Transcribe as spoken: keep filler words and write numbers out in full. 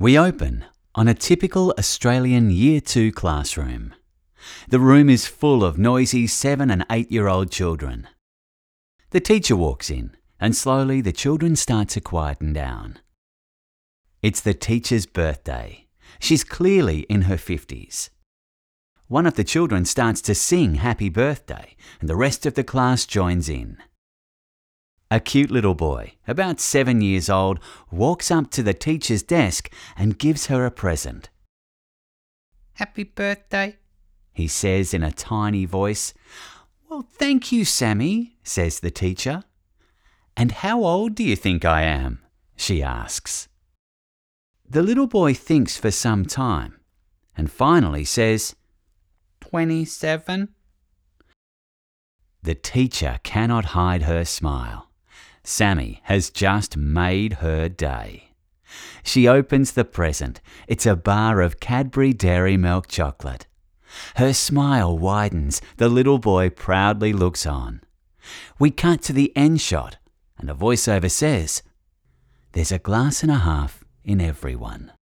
We open on a typical Australian Year two classroom. The room is full of noisy seven and eight-year-old children. The teacher walks in, and slowly the children start to quieten down. It's the teacher's birthday. She's clearly in her fifties. One of the children starts to sing Happy Birthday, and the rest of the class joins in. A cute little boy, about seven years old, walks up to the teacher's desk and gives her a present. Happy birthday, he says in a tiny voice. Well, thank you, Sammy, says the teacher. And how old do you think I am? She asks. The little boy thinks for some time and finally says, twenty-seven. The teacher cannot hide her smile. Sammy has just made her day. She opens the present. It's a bar of Cadbury Dairy Milk chocolate. Her smile widens. The little boy proudly looks on. We cut to the end shot, and a voiceover says, "There's a glass and a half in everyone."